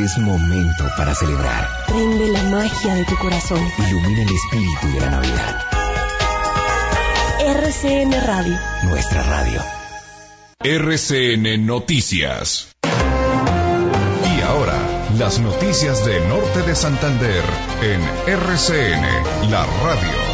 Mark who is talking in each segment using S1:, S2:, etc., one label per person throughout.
S1: Es momento para celebrar.
S2: Prende la magia de tu corazón.
S1: Ilumina el espíritu de la Navidad.
S2: RCN Radio.
S1: Nuestra radio.
S3: RCN Noticias. Y ahora, las noticias de Norte de Santander en RCN, la radio.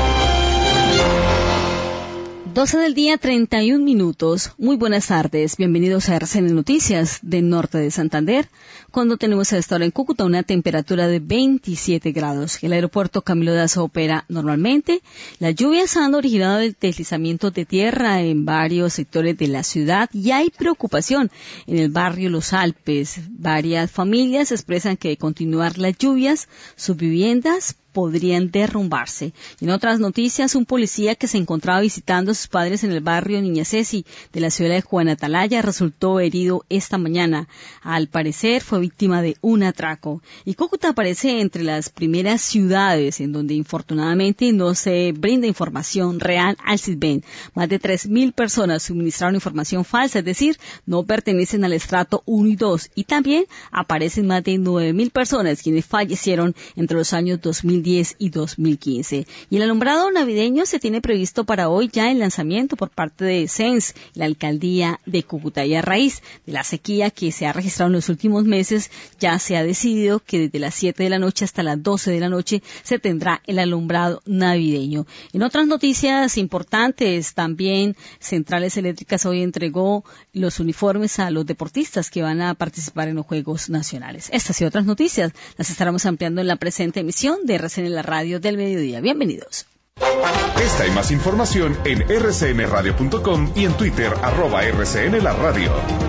S4: 12 del día, 31 minutos. Muy buenas tardes. Bienvenidos a RCN Noticias de Norte de Santander, cuando tenemos a esta hora en Cúcuta una temperatura de 27 grados. El aeropuerto Camilo Daza opera normalmente. Las lluvias han originado el deslizamiento de tierra en varios sectores de la ciudad y hay preocupación en el barrio Los Alpes. Varias familias expresan que de continuar las lluvias, sus viviendas podrían derrumbarse. En otras noticias, un policía que se encontraba visitando a sus padres en el barrio Niña Ceci de la ciudad de Juan Atalaya resultó herido esta mañana. Al parecer fue víctima de un atraco. Y Cúcuta aparece entre las primeras ciudades en donde infortunadamente no se brinda información real al SISBEN. Más de 3.000 personas suministraron información falsa, es decir, no pertenecen al estrato 1 y 2. Y también aparecen más de 9.000 personas quienes fallecieron entre los años 2010 y 2015. Y el alumbrado navideño se tiene previsto para hoy ya el lanzamiento por parte de SENS, la alcaldía de Cúcuta. Y a raíz de la sequía que se ha registrado en los últimos meses, ya se ha decidido que desde las 7 de la noche hasta las 12 de la noche se tendrá el alumbrado navideño. En otras noticias importantes, también Centrales Eléctricas hoy entregó los uniformes a los deportistas que van a participar en los Juegos Nacionales. Estas y otras noticias las estaremos ampliando en la presente emisión de RCN en la radio del mediodía. Bienvenidos.
S3: Esta y más información en rcnradio.com y en Twitter @RCN la radio.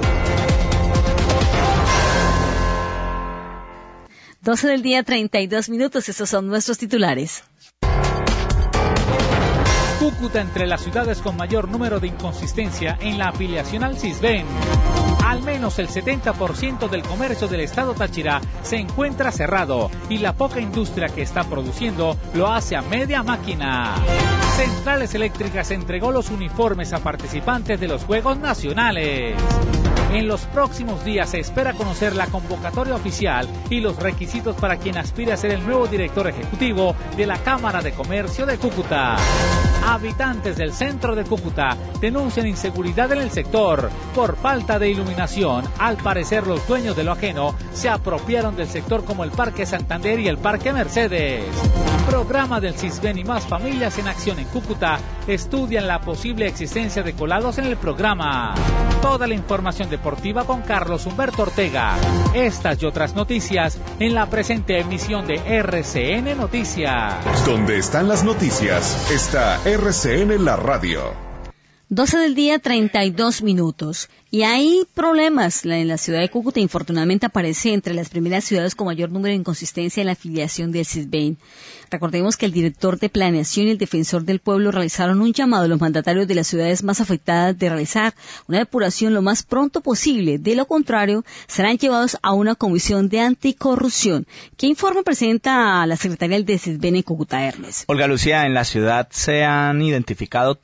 S4: 12 del día, 32 minutos. Estos son nuestros titulares.
S5: Cúcuta entre las ciudades con mayor número de inconsistencia en la afiliación al SISBEN. Al menos el 70% del comercio del estado Táchira se encuentra cerrado y la poca industria que está produciendo lo hace a media máquina. Centrales Eléctricas entregó los uniformes a participantes de los Juegos Nacionales. En los próximos días se espera conocer la convocatoria oficial y los requisitos para quien aspire a ser el nuevo director ejecutivo de la Cámara de Comercio de Cúcuta. Habitantes del centro de Cúcuta denuncian inseguridad en el sector por falta de iluminación. Al parecer, los dueños de lo ajeno se apropiaron del sector como el Parque Santander y el Parque Mercedes. Programa del SISBEN y más familias en acción en Cúcuta estudian la posible existencia de colados en el programa. Toda la información deportiva con Carlos Humberto Ortega. Estas y otras noticias en la presente emisión de RCN Noticias.
S3: Donde están las noticias, está RCN la radio.
S4: 12 del día, 32 minutos. Y hay problemas en la ciudad de Cúcuta. Infortunadamente aparece entre las primeras ciudades con mayor número de inconsistencia en la afiliación del SISBEN. Recordemos que el director de Planeación y el defensor del pueblo realizaron un llamado a los mandatarios de las ciudades más afectadas de realizar una depuración lo más pronto posible. De lo contrario, serán llevados a una comisión de anticorrupción. ¿Qué informe presenta a la secretaria del SISBEN en Cúcuta, Hermes?
S6: Olga Lucía, en la ciudad se han identificado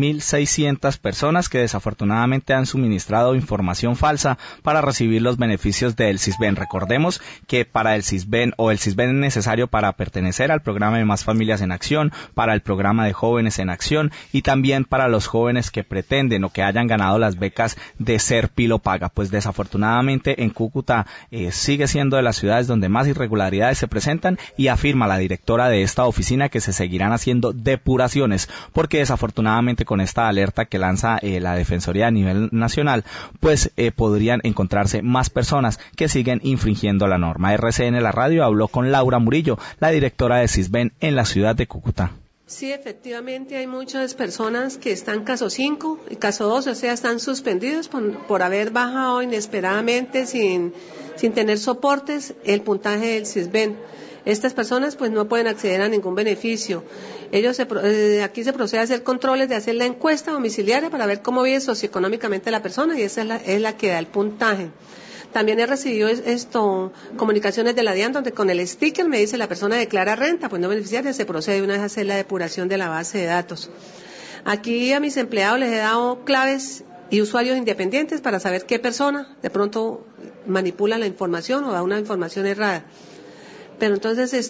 S6: 3.600 personas que desafortunadamente han suministrado información falsa para recibir los beneficios del SISBEN. Recordemos que para el SISBEN es necesario para pertenecer al programa de Más Familias en Acción, para el programa de Jóvenes en Acción y también para los jóvenes que pretenden o que hayan ganado las becas de Ser Pilo Paga. Pues desafortunadamente en Cúcuta sigue siendo de las ciudades donde más irregularidades se presentan y afirma la directora de esta oficina que se seguirán haciendo depuraciones porque desafortunadamente con esta alerta que lanza la Defensoría a nivel nacional, pues podrían encontrarse más personas que siguen infringiendo la norma. RCN la radio habló con Laura Murillo, la directora de SISBEN en la ciudad de Cúcuta.
S7: Sí, efectivamente hay muchas personas que están caso 5 y caso 2, o sea, están suspendidos por haber bajado inesperadamente sin tener soportes el puntaje del SISBEN. Estas personas pues no pueden acceder a ningún beneficio. Aquí se procede a hacer controles de hacer la encuesta domiciliaria para ver cómo vive socioeconómicamente la persona y esa es la que da el puntaje. También he recibido comunicaciones de la DIAN donde con el sticker me dice la persona declara renta, pues no beneficiaria, se procede una vez a hacer la depuración de la base de datos. Aquí a mis empleados les he dado claves y usuarios independientes para saber qué persona de pronto manipula la información o da una información errada. Pero entonces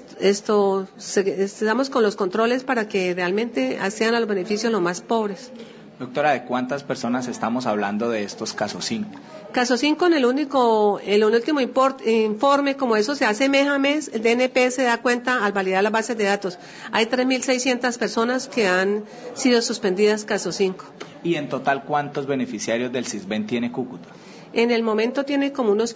S7: estamos con los controles para que realmente sean a los beneficios los más pobres.
S6: Doctora, ¿de cuántas personas estamos hablando de estos casos 5?
S7: Caso 5, en el último informe, como eso se hace mes a mes, el DNP se da cuenta al validar las bases de datos. Hay 3.600 personas que han sido suspendidas caso 5.
S6: ¿Y en total cuántos beneficiarios del Sisbén tiene Cúcuta?
S7: En el momento tiene como unos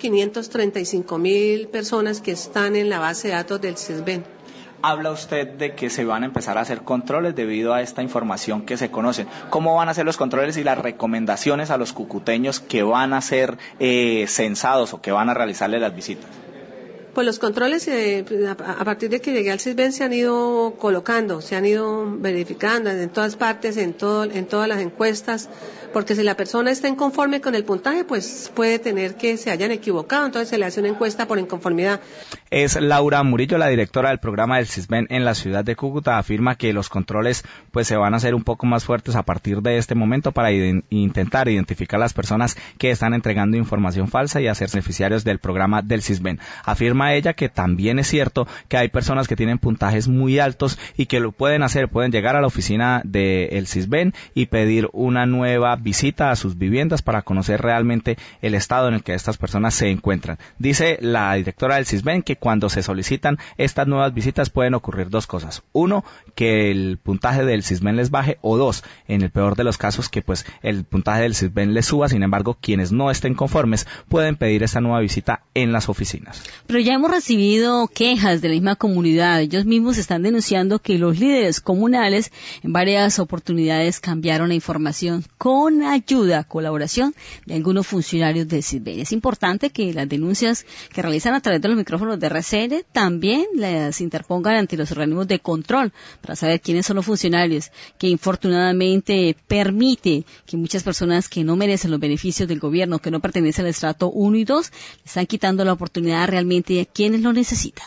S7: 535.000 personas que están en la base de datos del Sisbén.
S6: Habla usted de que se van a empezar a hacer controles debido a esta información que se conocen. ¿Cómo van a ser los controles y las recomendaciones a los cucuteños que van a ser censados o que van a realizarle las visitas?
S7: Pues los controles a partir de que llegué al Sisbén se han ido colocando, se han ido verificando en todas partes, en todas las encuestas, porque si la persona está inconforme con el puntaje, pues puede tener que se hayan equivocado, entonces se le hace una encuesta por inconformidad.
S6: Es Laura Murillo, la directora del programa del Sisbén en la ciudad de Cúcuta. Afirma que los controles pues se van a hacer un poco más fuertes a partir de este momento para intentar identificar a las personas que están entregando información falsa y hacer beneficiarios del programa del Sisbén. Afirma ella que también es cierto que hay personas que tienen puntajes muy altos y que lo pueden hacer, pueden llegar a la oficina del Sisbén y pedir una nueva visita a sus viviendas para conocer realmente el estado en el que estas personas se encuentran. Dice la directora del Sisbén que cuando se solicitan estas nuevas visitas pueden ocurrir dos cosas. Uno, que el puntaje del Sisbén les baje, o dos, en el peor de los casos, que pues el puntaje del Sisbén les suba. Sin embargo, quienes no estén conformes pueden pedir esta nueva visita en las oficinas.
S4: Pero ya hemos recibido quejas de la misma comunidad. Ellos mismos están denunciando que los líderes comunales en varias oportunidades cambiaron la información con ayuda, colaboración de algunos funcionarios del Sisbén. Es importante que las denuncias que realizan a través de los micrófonos de RCN también las interpongan ante los organismos de control para saber quiénes son los funcionarios que infortunadamente permite que muchas personas que no merecen los beneficios del gobierno, que no pertenecen al estrato 1 y 2, le están quitando la oportunidad realmente a quienes lo necesitan.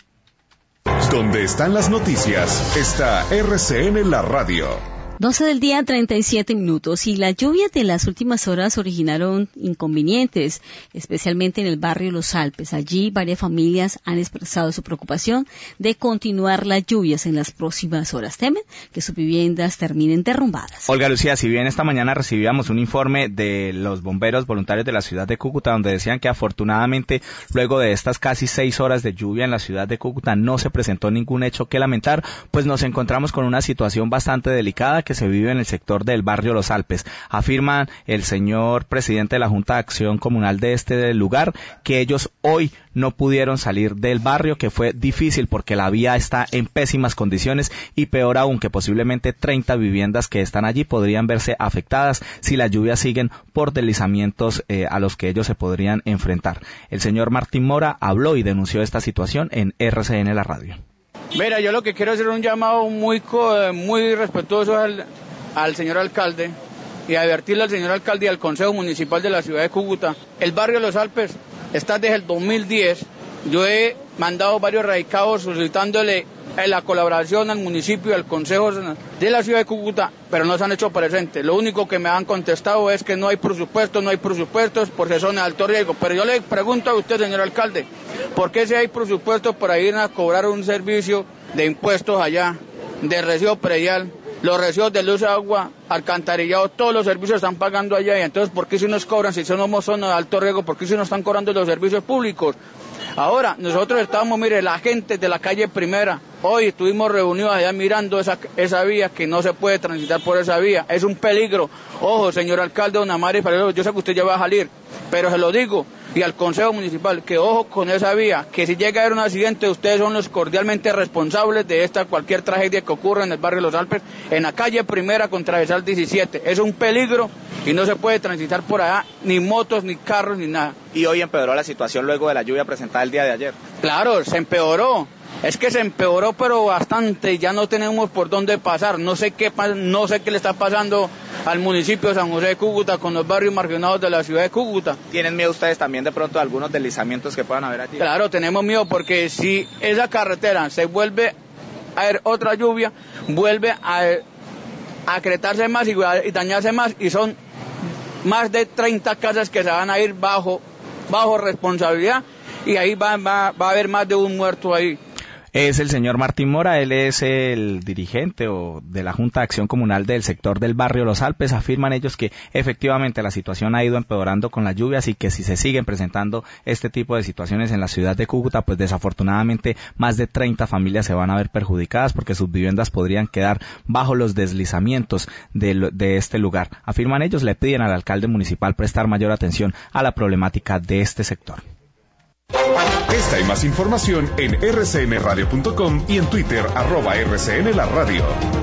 S3: Donde están las noticias, está RCN la radio.
S4: 12 del día, 37 minutos, y las lluvias de las últimas horas originaron inconvenientes, especialmente en el barrio Los Alpes. Allí varias familias han expresado su preocupación de continuar las lluvias en las próximas horas. Temen que sus viviendas terminen derrumbadas.
S6: Olga Lucía, si bien esta mañana recibíamos un informe de los bomberos voluntarios de la ciudad de Cúcuta, donde decían que afortunadamente luego de estas casi 6 horas de lluvia en la ciudad de Cúcuta no se presentó ningún hecho que lamentar, pues nos encontramos con una situación bastante delicada que se vive en el sector del barrio Los Alpes. Afirma el señor presidente de la Junta de Acción Comunal de este lugar que ellos hoy no pudieron salir del barrio, que fue difícil porque la vía está en pésimas condiciones y peor aún que posiblemente 30 viviendas que están allí podrían verse afectadas si las lluvias siguen por deslizamientos a los que ellos se podrían enfrentar. El señor Martín Mora habló y denunció esta situación en RCN la radio.
S8: Mira, yo lo que quiero hacer un llamado muy respetuoso al señor alcalde y advertirle al señor alcalde y al Consejo Municipal de la ciudad de Cúcuta. El barrio Los Alpes está desde el 2010. Yo he mandado varios radicados solicitándole la colaboración al municipio y al Consejo de la ciudad de Cúcuta, pero no se han hecho presentes. Lo único que me han contestado es que no hay presupuestos porque son de alto riesgo. Pero yo le pregunto a usted, señor alcalde, ¿por qué si hay presupuestos para ir a cobrar un servicio de impuestos allá, de recibo predial, los recibos de luz, agua, alcantarillado, todos los servicios están pagando allá? Y entonces, ¿por qué si nos cobran, si somos zona de alto riesgo, por qué si nos están cobrando los servicios públicos? Ahora, nosotros estamos, mire, la gente de la calle Primera, hoy estuvimos reunidos allá mirando esa vía, que no se puede transitar por esa vía, es un peligro. Ojo, señor alcalde, don Amari, yo sé que usted ya va a salir, pero se lo digo, y al Consejo Municipal, que ojo con esa vía, que si llega a haber un accidente, ustedes son los cordialmente responsables de cualquier tragedia que ocurra en el barrio Los Alpes, en la calle Primera con Travesal 17. Es un peligro y no se puede transitar por allá, ni motos, ni carros, ni nada.
S6: Y hoy empeoró la situación luego de la lluvia presentada el día de ayer.
S8: Claro, se empeoró. Es que se empeoró, pero bastante, ya no tenemos por dónde pasar. No sé qué le está pasando al municipio de San José de Cúcuta con los barrios marginados de la ciudad de Cúcuta.
S6: ¿Tienen miedo ustedes también de pronto de algunos deslizamientos que puedan haber allí?
S8: Claro, tenemos miedo porque si esa carretera se vuelve a haber otra lluvia, vuelve a acretarse más y dañarse más, y son más de 30 casas que se van a ir bajo responsabilidad y ahí va a haber más de un muerto ahí.
S6: Es el señor Martín Mora, él es el dirigente de la Junta de Acción Comunal del sector del barrio Los Alpes. Afirman ellos que efectivamente la situación ha ido empeorando con las lluvias y que si se siguen presentando este tipo de situaciones en la ciudad de Cúcuta, pues desafortunadamente más de 30 familias se van a ver perjudicadas porque sus viviendas podrían quedar bajo los deslizamientos de este lugar. Afirman ellos, le piden al alcalde municipal prestar mayor atención a la problemática de este sector.
S3: Esta y más información en rcnradio.com y en Twitter @rcnlaradio.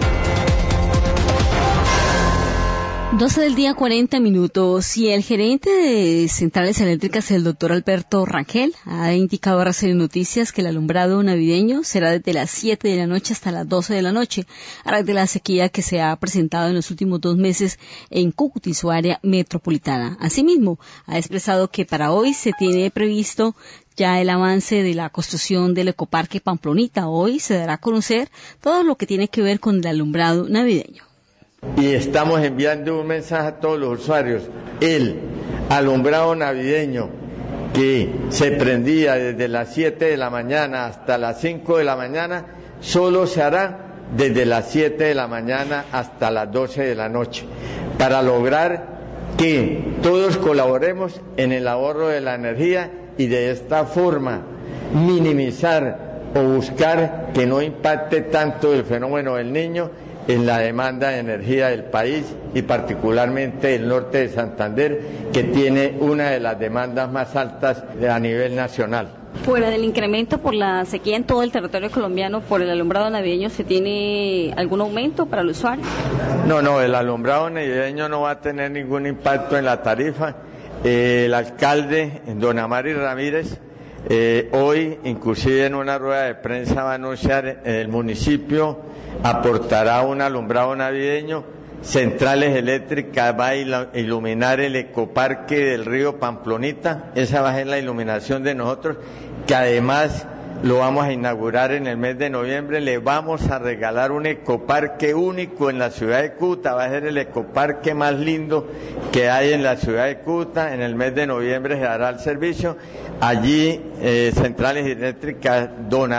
S4: 12 del día 40 minutos y el gerente de Centrales Eléctricas, el doctor Alberto Rangel, ha indicado a RCN Noticias que el alumbrado navideño será desde las 7 de la noche hasta las 12 de la noche, a raíz de la sequía que se ha presentado en los últimos 2 meses en Cúcuta y su área metropolitana. Asimismo, ha expresado que para hoy se tiene previsto ya el avance de la construcción del ecoparque Pamplonita. Hoy se dará a conocer todo lo que tiene que ver con el alumbrado navideño.
S9: Y estamos enviando un mensaje a todos los usuarios. El alumbrado navideño que se prendía desde las 7 de la mañana hasta las 5 de la mañana, solo se hará desde las 7 de la mañana hasta las 12 de la noche, para lograr que todos colaboremos en el ahorro de la energía y de esta forma minimizar o buscar que no impacte tanto el fenómeno del Niño en la demanda de energía del país y particularmente el norte de Santander, que tiene una de las demandas más altas a nivel nacional.
S4: Fuera del incremento por la sequía en todo el territorio colombiano por el alumbrado navideño, ¿se tiene algún aumento para el usuario?
S9: No, el alumbrado navideño no va a tener ningún impacto en la tarifa. El alcalde, don Amari Ramírez, hoy, inclusive en una rueda de prensa, va a anunciar el municipio aportará un alumbrado navideño. Centrales Eléctricas va a iluminar el ecoparque del río Pamplonita. Esa va a ser la iluminación de nosotros, que además lo vamos a inaugurar en el mes de noviembre. Le vamos a regalar un ecoparque único en la ciudad de Cúcuta. Va a ser el ecoparque más lindo que hay en la ciudad de Cúcuta. En el mes de noviembre se dará el servicio. Allí Centrales Eléctricas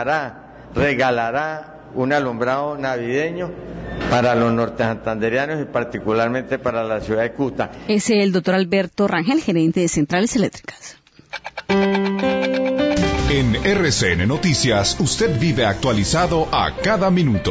S9: regalará un alumbrado navideño para los nortesantanderianos y particularmente para la ciudad de Cúcuta.
S4: Es el doctor Alberto Rangel, gerente de Centrales Eléctricas.
S3: En RCN Noticias, usted vive actualizado a cada minuto.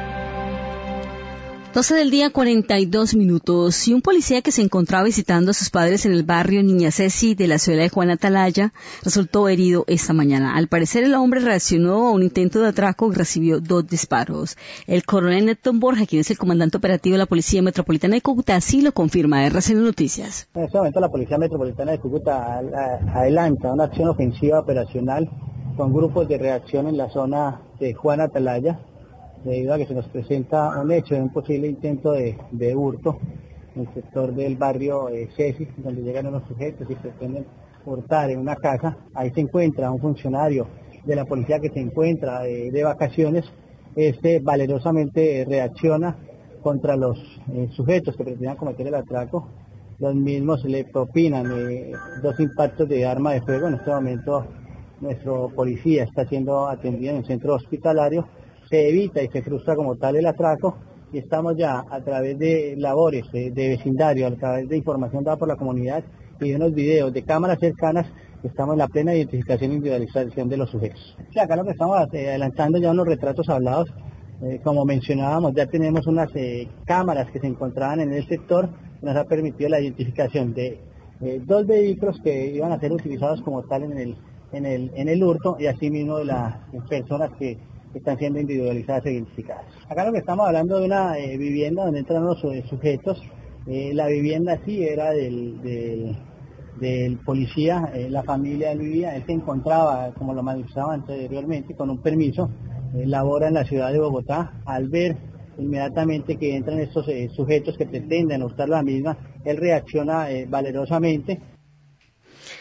S4: 12 del día 42 minutos y un policía que se encontraba visitando a sus padres en el barrio Niña Ceci de la ciudad de Juan Atalaya resultó herido esta mañana. Al parecer el hombre reaccionó a un intento de atraco y recibió 2 disparos. El coronel Néstor Borja, quien es el comandante operativo de la Policía Metropolitana de Cúcuta, así lo confirma RCN Noticias.
S10: En este momento la Policía Metropolitana de Cúcuta adelanta una acción ofensiva operacional con grupos de reacción en la zona de Juan Atalaya, debido a que se nos presenta un hecho de un posible intento de hurto en el sector del barrio Ceci, donde llegan unos sujetos y pretenden hurtar en una casa. Ahí se encuentra un funcionario de la policía que se encuentra de vacaciones. Este valerosamente reacciona contra los sujetos que pretendían cometer el atraco. Los mismos le propinan 2 impactos de arma de fuego. En este momento nuestro policía está siendo atendido en el centro hospitalario. Se evita y se frustra como tal el atraco y estamos ya a través de labores de vecindario, a través de información dada por la comunidad y de unos videos de cámaras cercanas, estamos en la plena identificación e individualización de los sujetos. Sí, acá lo que estamos adelantando ya unos retratos hablados, como mencionábamos, ya tenemos unas cámaras que se encontraban en el sector que nos ha permitido la identificación de 2 vehículos que iban a ser utilizados como tal en el hurto y asimismo de las personas que están siendo individualizadas e identificadas. Acá lo que estamos hablando de una vivienda donde entran los sujetos. La vivienda sí era del policía, la familia él vivía, él se encontraba, como lo manifestaba anteriormente, con un permiso, labora en la ciudad de Bogotá. Al ver inmediatamente que entran estos sujetos que pretenden hurtar la misma, él reacciona valerosamente.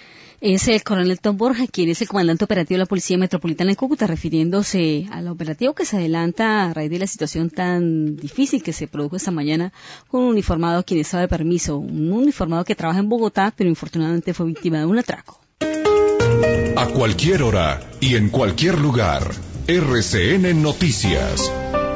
S4: Es el coronel Tom Borja, quien es el comandante operativo de la Policía Metropolitana de Cúcuta, refiriéndose al operativo que se adelanta a raíz de la situación tan difícil que se produjo esta mañana con un uniformado quien estaba de permiso, un uniformado que trabaja en Bogotá, pero infortunadamente fue víctima de un atraco.
S3: A cualquier hora y en cualquier lugar, RCN Noticias.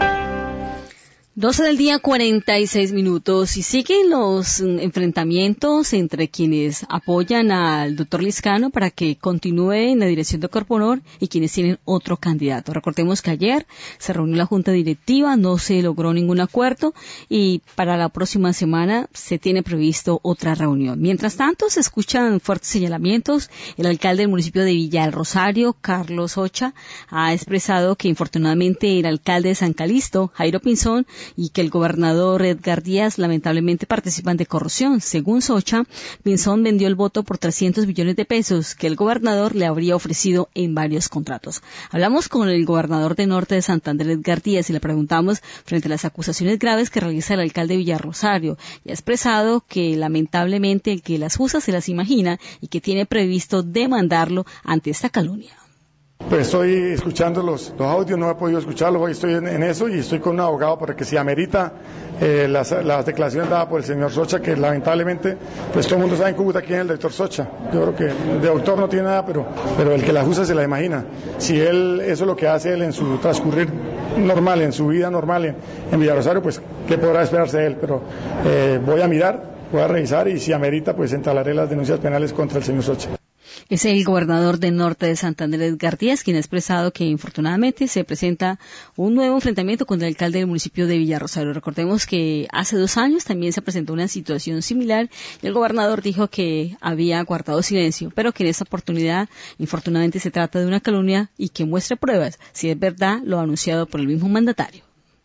S4: 12 del día, 46 minutos, y siguen los enfrentamientos entre quienes apoyan al doctor Lizcano para que continúe en la dirección de Corpo Honor y quienes tienen otro candidato. Recordemos que ayer se reunió la junta directiva, no se logró ningún acuerdo y para la próxima semana se tiene previsto otra reunión. Mientras tanto, se escuchan fuertes señalamientos. El alcalde del municipio de Villa del Rosario, Carlos Ocha, ha expresado que infortunadamente el alcalde de San Calixto, Jairo Pinzón, y que el gobernador Edgar Díaz lamentablemente participan de corrupción. Según Socha, Pinzón vendió el voto por 300 millones de pesos que el gobernador le habría ofrecido en varios contratos. Hablamos con el gobernador de Norte de Santander, Edgar Díaz, y le preguntamos frente a las acusaciones graves que realiza el alcalde de Villarrosario, y ha expresado que lamentablemente el que las usa se las imagina y que tiene previsto demandarlo ante esta calumnia.
S11: Pues estoy escuchando los audios, no he podido escucharlos, hoy estoy en eso y estoy con un abogado para que si amerita las declaraciones dadas por el señor Socha, que lamentablemente pues todo el mundo sabe en Cúcuta quién es el doctor Socha. Yo creo que de doctor no tiene nada, pero el que las usa se la imagina. Si él, eso es lo que hace él en su transcurrir normal, en su vida normal en Villarrosario, pues qué podrá esperarse de él, pero voy a mirar, voy a revisar y si amerita pues entalaré las denuncias penales contra el señor Socha.
S4: Es el gobernador de Norte de Santander, Edgar Díaz, quien ha expresado que infortunadamente se presenta un nuevo enfrentamiento contra el alcalde del municipio de Villarrosario. Recordemos que hace 2 años también se presentó una situación similar y el gobernador dijo que había guardado silencio, pero que en esta oportunidad infortunadamente se trata de una calumnia y que muestre pruebas, si es verdad lo anunciado por el mismo mandatario.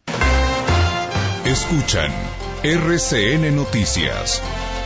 S3: Escuchan RCN Noticias.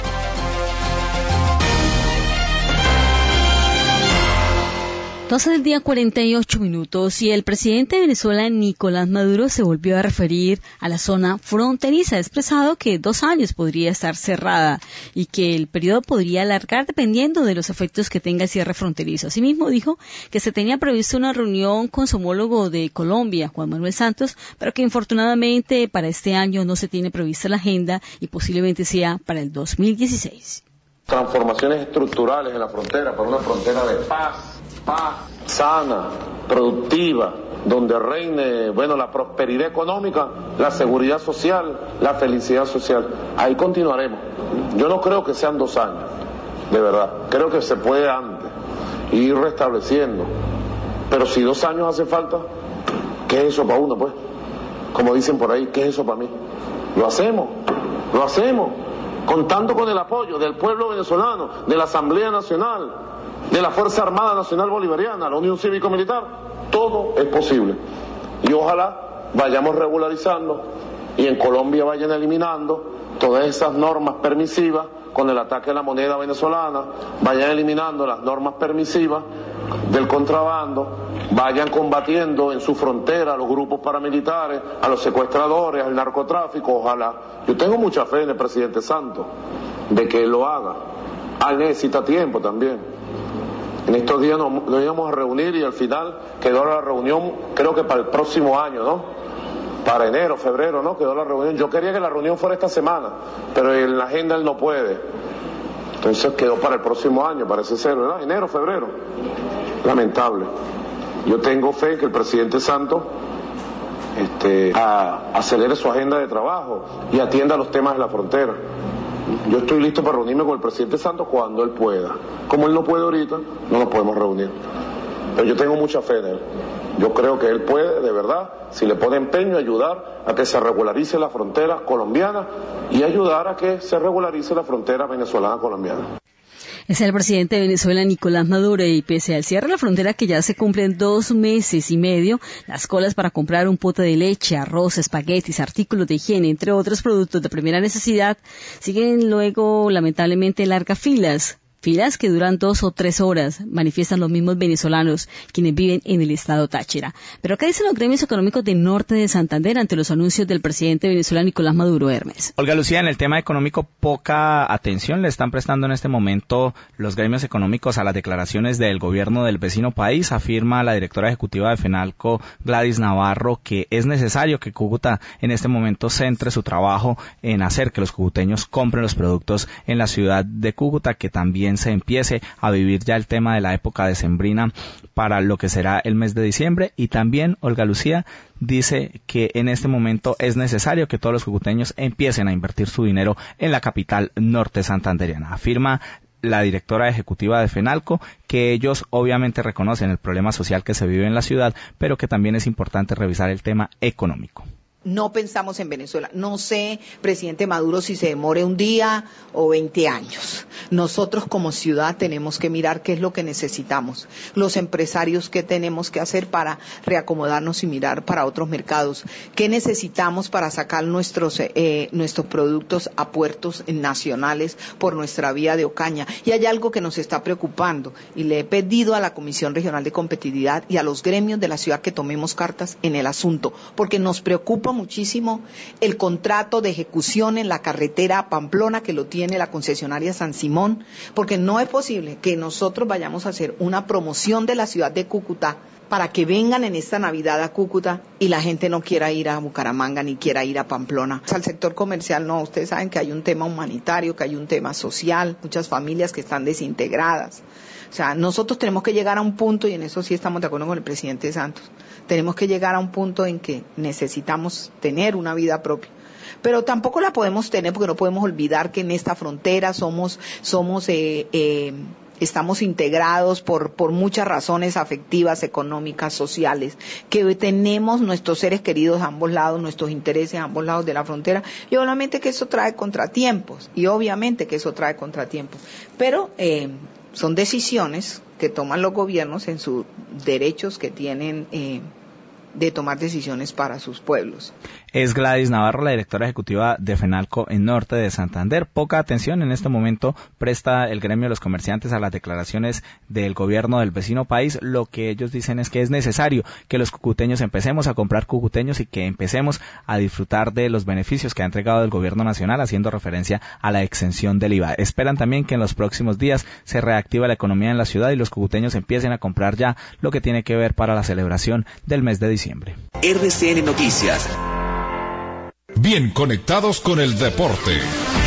S4: 12 del día, 48 minutos, y el presidente de Venezuela, Nicolás Maduro, se volvió a referir a la zona fronteriza. Ha expresado que 2 años podría estar cerrada y que el periodo podría alargar dependiendo de los efectos que tenga el cierre fronterizo. Asimismo, dijo que se tenía previsto una reunión con su homólogo de Colombia, Juan Manuel Santos, pero que infortunadamente para este año no se tiene prevista la agenda y posiblemente sea para el 2016.
S12: Transformaciones estructurales en la frontera, para una frontera de paz sana, productiva, donde reine, la prosperidad económica, la seguridad social, la felicidad social. Ahí continuaremos. Yo no creo que sean 2 años, de verdad. Creo que se puede antes ir restableciendo. Pero si 2 años hace falta, ¿qué es eso para uno, pues? Como dicen por ahí, ¿qué es eso para mí? Lo hacemos, contando con el apoyo del pueblo venezolano, de la Asamblea Nacional, de la Fuerza Armada Nacional Bolivariana, la Unión Cívico-Militar. Todo es posible. Y ojalá vayamos regularizando y en Colombia vayan eliminando todas esas normas permisivas con el ataque a la moneda venezolana, vayan eliminando las normas permisivas del contrabando, vayan combatiendo en su frontera a los grupos paramilitares, a los secuestradores, al narcotráfico. Ojalá. Yo tengo mucha fe en el presidente Santos de que él lo haga. Él necesita tiempo también. En estos días nos íbamos a reunir y al final quedó la reunión, creo que para el próximo año, ¿no? Para enero, febrero, ¿no? Quedó la reunión. Yo quería que la reunión fuera esta semana, pero en la agenda él no puede. Entonces quedó para el próximo año, parece ser, ¿verdad? Enero, febrero. Lamentable. Yo tengo fe en que el presidente Santos acelere su agenda de trabajo y atienda los temas de la frontera. Yo estoy listo para reunirme con el presidente Santos cuando él pueda. Como él no puede ahorita, no nos podemos reunir. Pero yo tengo mucha fe en él. Yo creo que él puede, de verdad, si le pone empeño, ayudar a que se regularice la frontera colombiana y ayudar a que se regularice la frontera venezolana-colombiana.
S4: Es el presidente de Venezuela, Nicolás Maduro, y pese al cierre de la frontera que ya se cumplen 2 meses y medio, las colas para comprar un pote de leche, arroz, espaguetis, artículos de higiene, entre otros productos de primera necesidad, siguen luego lamentablemente largas filas Filas que duran 2 o 3 horas, manifiestan los mismos venezolanos quienes viven en el estado Táchira. Pero ¿qué dicen los gremios económicos del norte de Santander ante los anuncios del presidente venezolano Nicolás Maduro, Hermes?
S6: Olga Lucía, en el tema económico poca atención le están prestando en este momento los gremios económicos a las declaraciones del gobierno del vecino país. Afirma la directora ejecutiva de FENALCO, Gladys Navarro, que es necesario que Cúcuta en este momento centre su trabajo en hacer que los cucuteños compren los productos en la ciudad de Cúcuta, que también se empiece a vivir ya el tema de la época decembrina para lo que será el mes de diciembre. Y también Olga Lucía dice que en este momento es necesario que todos los cucuteños empiecen a invertir su dinero en la capital norte santanderiana. Afirma la directora ejecutiva de FENALCO que ellos obviamente reconocen el problema social que se vive en la ciudad, pero que también es importante revisar el tema económico.
S13: No pensamos en Venezuela. No sé, presidente Maduro, si se demore un día o 20 años. Nosotros como ciudad tenemos que mirar qué es lo que necesitamos. Los empresarios, qué tenemos que hacer para reacomodarnos y mirar para otros mercados. ¿Qué necesitamos para sacar nuestros productos a puertos nacionales por nuestra vía de Ocaña? Y hay algo que nos está preocupando y le he pedido a la Comisión Regional de Competitividad y a los gremios de la ciudad que tomemos cartas en el asunto, porque nos preocupa muchísimo el contrato de ejecución en la carretera a Pamplona que lo tiene la concesionaria San Simón, porque no es posible que nosotros vayamos a hacer una promoción de la ciudad de Cúcuta para que vengan en esta Navidad a Cúcuta y la gente no quiera ir a Bucaramanga ni quiera ir a Pamplona. Al sector comercial no, ustedes saben que hay un tema humanitario, que hay un tema social, muchas familias que están desintegradas. O sea, nosotros tenemos que llegar a un punto, y en eso sí estamos de acuerdo con el presidente Santos, tenemos que llegar a un punto en que necesitamos tener una vida propia. Pero tampoco la podemos tener porque no podemos olvidar que en esta frontera estamos integrados por muchas razones afectivas, económicas, sociales, que tenemos nuestros seres queridos a ambos lados, nuestros intereses a ambos lados de la frontera, y obviamente que eso trae contratiempos, pero son decisiones que toman los gobiernos en sus derechos que tienen de tomar decisiones para sus pueblos.
S6: Es Gladys Navarro, la directora ejecutiva de FENALCO en norte de Santander. Poca atención en este momento presta el gremio de los comerciantes a las declaraciones del gobierno del vecino país. Lo que ellos dicen es que es necesario que los cucuteños empecemos a comprar cucuteños y que empecemos a disfrutar de los beneficios que ha entregado el gobierno nacional, haciendo referencia a la exención del IVA. Esperan también que en los próximos días se reactive la economía en la ciudad y los cucuteños empiecen a comprar ya lo que tiene que ver para la celebración del mes de diciembre.
S1: RCN Noticias.
S3: Bien conectados con el deporte.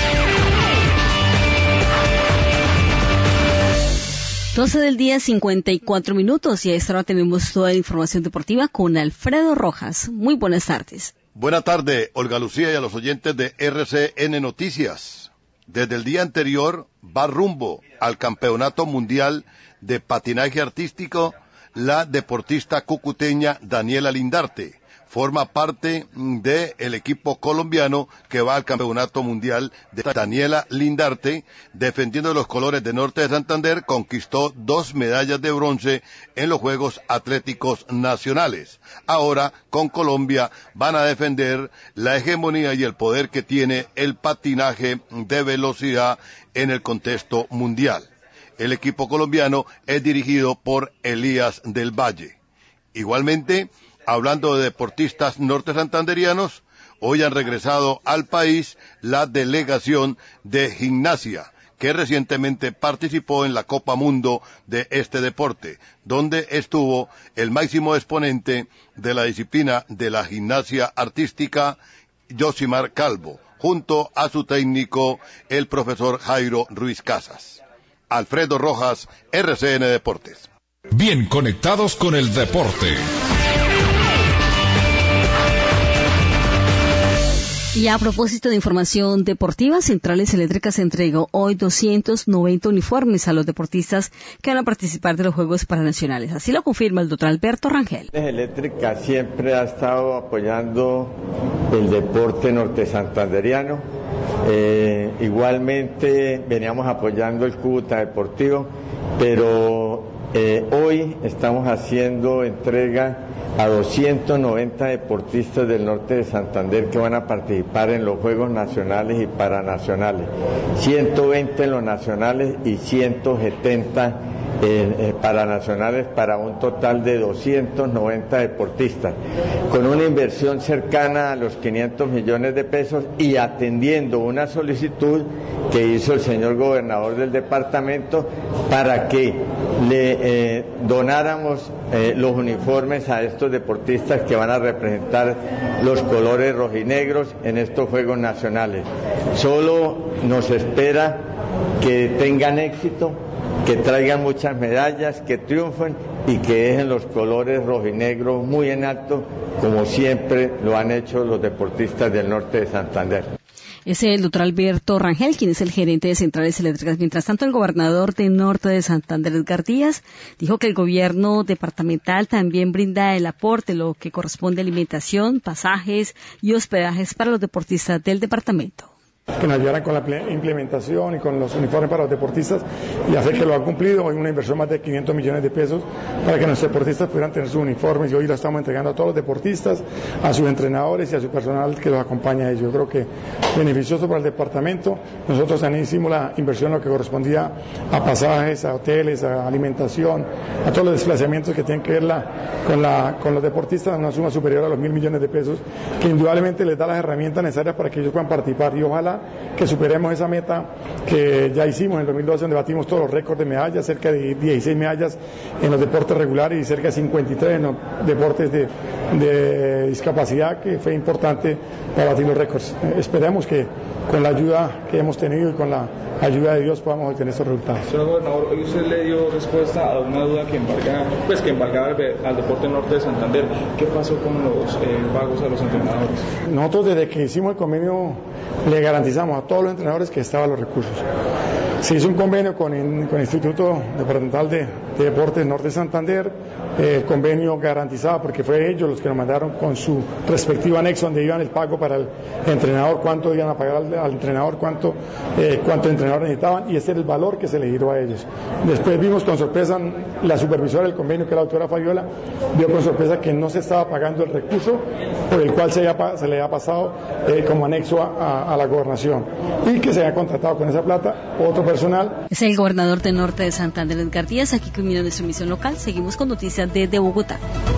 S4: Doce del día, 54 minutos, y a esta hora tenemos toda la información deportiva con Alfredo Rojas. Muy buenas tardes.
S14: Buenas tardes, Olga Lucía, y a los oyentes de RCN Noticias. Desde el día anterior va rumbo al Campeonato Mundial de Patinaje Artístico la deportista cucuteña Daniela Lindarte. Forma parte del equipo colombiano que va al Campeonato Mundial de Daniela Lindarte, defendiendo los colores de Norte de Santander, conquistó 2 medallas de bronce en los Juegos Atléticos Nacionales. Ahora, con Colombia, van a defender la hegemonía y el poder que tiene el patinaje de velocidad en el contexto mundial. El equipo colombiano es dirigido por Elías del Valle. Igualmente, hablando de deportistas norte santanderianos, hoy han regresado al país la delegación de gimnasia, que recientemente participó en la Copa Mundo de este deporte, donde estuvo el máximo exponente de la disciplina de la gimnasia artística, Yosimar Calvo, junto a su técnico, el profesor Jairo Ruiz Casas. Alfredo Rojas, RCN Deportes.
S3: Bien conectados con el deporte.
S4: Y a propósito de información deportiva, Centrales Eléctricas entregó hoy 290 uniformes a los deportistas que van a participar de los Juegos Paranacionales. Así lo confirma el doctor Alberto Rangel.
S9: Eléctrica siempre ha estado apoyando el deporte norte santanderiano. Igualmente veníamos apoyando el Cúcuta Deportivo, pero hoy estamos haciendo entrega a 290 deportistas del norte de Santander que van a participar en los Juegos Nacionales y Paranacionales, 120 en los nacionales y 170 paranacionales, para un total de 290 deportistas, con una inversión cercana a los 500 millones de pesos y atendiendo una solicitud que hizo el señor gobernador del departamento para que le donáramos los uniformes a estos deportistas que van a representar los colores rojinegros en estos Juegos Nacionales. Solo nos espera que tengan éxito, que traigan muchas medallas, que triunfen y que dejen los colores rojinegros muy en alto, como siempre lo han hecho los deportistas del norte de Santander.
S4: Es el doctor Alberto Rangel, quien es el gerente de Centrales Eléctricas. Mientras tanto, el gobernador de Norte de Santander, Edgar Díaz, dijo que el gobierno departamental también brinda el aporte, lo que corresponde a alimentación, pasajes y hospedajes para los deportistas del departamento.
S11: Que nos ayudaran con la implementación y con los uniformes para los deportistas, y hacer que lo han cumplido. Hoy una inversión más de 500 millones de pesos para que nuestros deportistas pudieran tener sus uniformes, y hoy lo estamos entregando a todos los deportistas, a sus entrenadores y a su personal que los acompaña a ellos. Yo creo que beneficioso para el departamento. Nosotros también hicimos la inversión lo que correspondía a pasajes, a hoteles, a alimentación, a todos los desplazamientos que tienen que ver con los deportistas, una suma superior a los 1.000 millones de pesos, que indudablemente les da las herramientas necesarias para que ellos puedan participar, y ojalá que superemos esa meta que ya hicimos en el 2012, donde batimos todos los récords de medallas, cerca de 16 medallas en los deportes regulares y cerca de 53 en los deportes de discapacidad, que fue importante para batir los récords. Esperemos que con la ayuda que hemos tenido y con la ayuda de Dios podamos obtener estos resultados.
S15: Señor gobernador, hoy usted le dio respuesta a una duda que embargaba al deporte norte de Santander. ¿Qué pasó con los pagos a los entrenadores?
S11: Nosotros, desde que hicimos el convenio, le garantizamos a todos los entrenadores que estaban los recursos. Se hizo un convenio con el Instituto Departamental de Deportes Norte de Santander. El convenio garantizaba, porque fue ellos los que nos mandaron con su respectivo anexo donde iban el pago para el entrenador, cuánto iban a pagar al entrenador, cuánto entrenador necesitaban, y ese era el valor que se le dio a ellos. Después vimos con sorpresa, la supervisora del convenio, que es la doctora Fabiola, vio con sorpresa que no se estaba pagando el recurso por el cual se le había pasado como anexo a la gobernación, y que se había contratado con esa plata otro personal.
S4: Es el gobernador de Norte de Santander, Edgar Díaz. Aquí culmina nuestra emisión local. Seguimos con noticias desde Bogotá.